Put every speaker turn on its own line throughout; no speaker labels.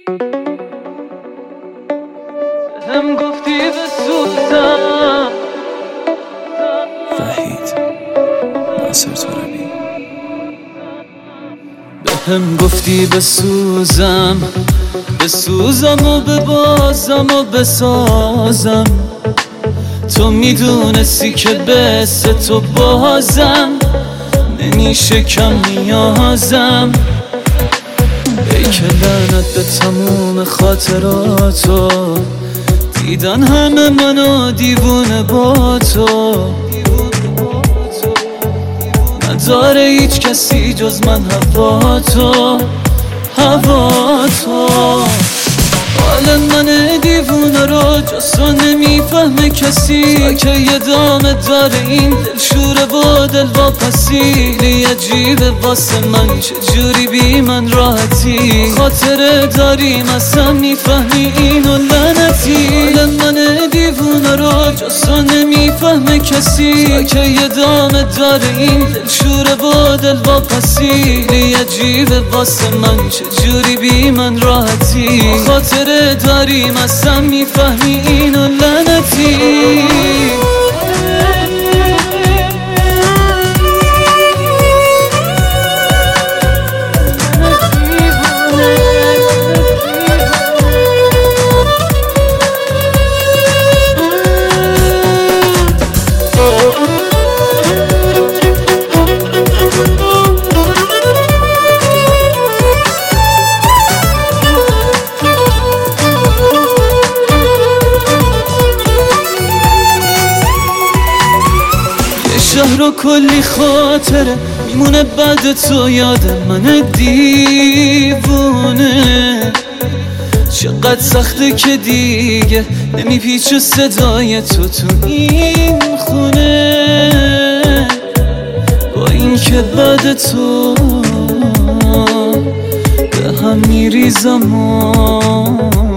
هم گفتی بسوزم
وحید ناصر طارمی.
هم گفتی بسوزم و ببازم و بسازم، تو میدونستی که بس تو بازم نمیشه کم نیازم. ای که لعنت به تموم خاطراتو، دیدن همه منو دیوونه با تو، نداره هیچ کسی جز من هوا تو. حال من دیوونه رو جز تو نمیفهمه کسی، که یه دامه داره این دلشوره و دل واپسی. عجیبه واسه من چجوری بی من راحتی، خاطره داریم اصلا میفهمی اینو لعنتی. حال من دیوونه رو جز تو نمیفهمه کسی، که یه دامه داره این دلشوره و دل واپسی. عجیبه واسه من چجوری بی من راحتی، خاطره داریم اصلا میفهمی اینو لعنتی. شهر و کلی خاطره میمونه بعد تو، یاد من دیوونه. چقدر سخته که دیگه نمیپیچه صدای تو این خونه، با این که بعد تو به هم میریزم و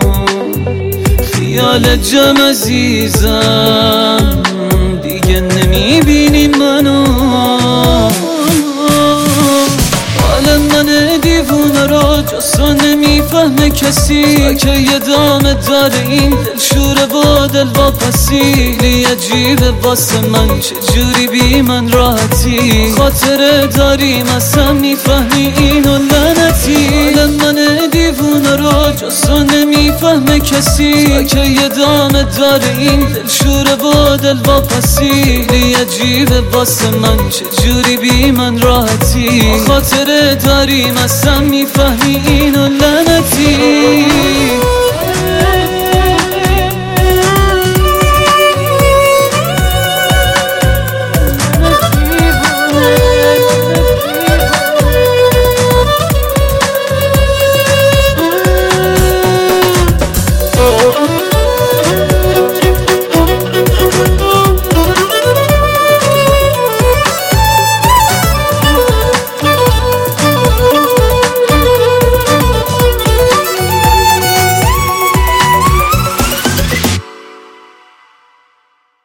خیال جمع عزیزم دیگه نمیبینی منو. حال من دیوونه رو جز تو نمیفهمه کسی، که یه دامه داره این دلشوره و دل واپسی. عجیبه واسه من چجوری بی من راحتی، خاطره داریم اصلا میفهمی اینو لعنتی. حال من دیوونه رو جز تو نمیفهمه کسی، که یه دامه داره این دلشوره و دل واپسی. عجیبه واسه من چجوری بی من راحتی، خاطره داریم اصلا میفهمی اینو لعنتی.